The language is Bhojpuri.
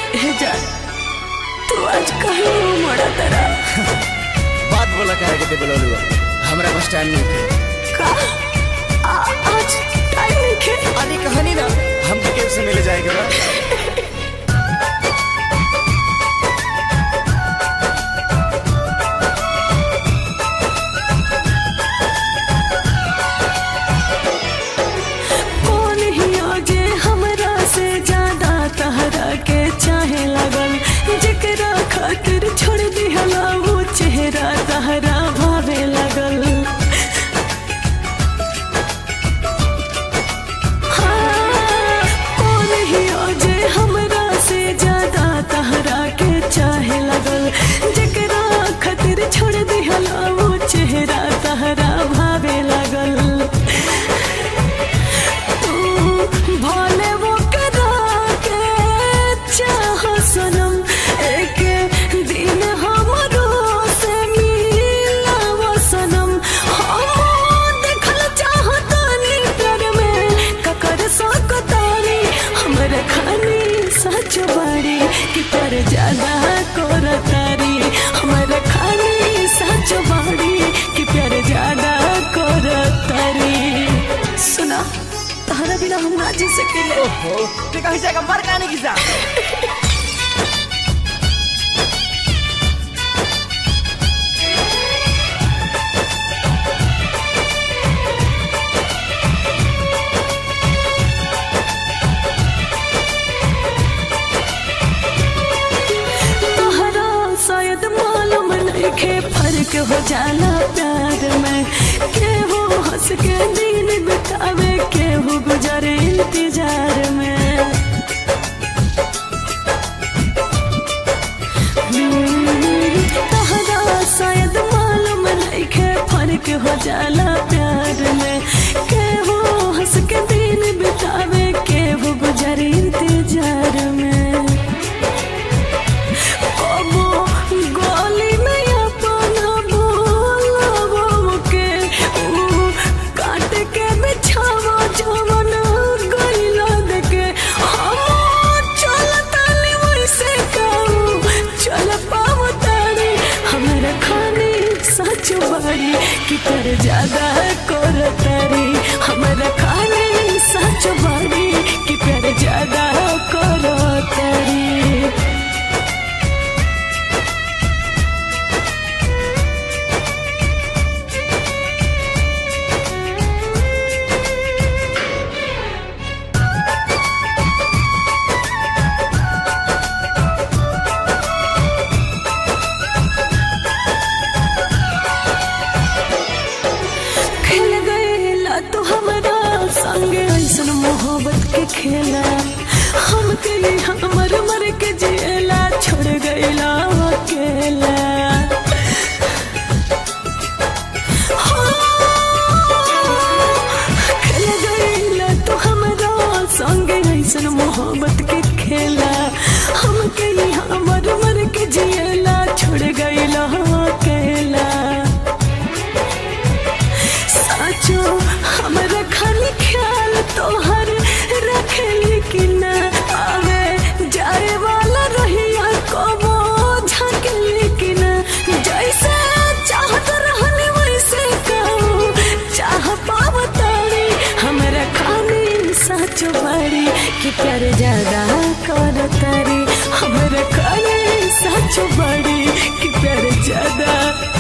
हे जान तू आज कहीं मोड़ा तेरा बात बोला कहे के बोलो हमरा बस टाइम नहीं थे का आज टाइम नहीं खे अरे कहानी ना हम के से मिले जाएगा बा छोड़ दिहला वो चेहरा तहरा भावे लगल हाँ, कौन ही जे हमरा से ज्यादा तहरा के चाहे लगल जकरा खातिर छोड़ दिहला वो चेहरा तहरा भावे लगल तू भले वो करा के चाह सनम एक दिन हमरो से मिलावा सनम हम देखल चाहतानी प्यार में ककर सकतानी हमरे खानी सच बाड़ी कि प्यार ज्यादा करतारी हमरे खानी सच बाड़ी कि प्यार ज्यादा करतारी सुना तहरा बिना हम ना जी सकेले ओहो ते कहीं जाएगा मर काने की जा शायद मालूम नहीं के फर्क हो जाला प्यार में केहू हंस के दिन बितावे केहू गुजरे इंतजार में तहरा शायद मालूम नहीं के फर्क हो जाला प्यार में केहू हंस के दिन बितावे केहू गुजरे इंतजार में कि पर ज्यादा करतारी हमरा खाने सच बाड़ी कि पर ज्यादा करतारी तो हमारा संगे ऐसन मोहब्बत के खेला हम के हमर मर के जिएला छोड़ गईला अकेला खेल गईला तो हमारा संगे ऐसन मोहब्बत के खेला हम के हमर मर के जिएला छोड़ गईला अकेला साचो हमरा खाली ख्याल तोहर रखेली कि ना आवे जाए वाला रहिया कबो झकेली कि ना जैसे चाहत रहनी वैसे कहूँ चाह पावतारी हमरा खाली सच बाड़ी कि प्यार ज्यादा करतारी हमरा खाली सच बाड़ी कि प्यार ज्यादा